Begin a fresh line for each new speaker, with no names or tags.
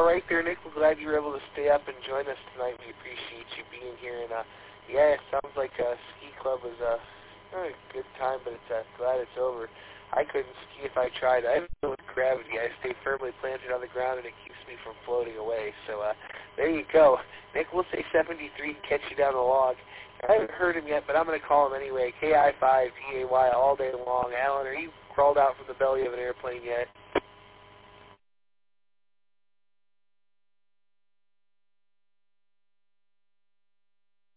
right there, Nick. We're glad you were able to stay up and join us tonight. We appreciate you being here. And yeah, it sounds like ski club was a good time, but it's glad it's over. I couldn't ski if I tried. I don't know with gravity. I stay firmly planted on the ground, and it keeps me from floating away. So there you go. Nick, we'll say 73, catch you down the log. I haven't heard him yet, but I'm going to call him anyway. KI5GAY all day long. Alan, are you crawled out from the belly of an airplane yet?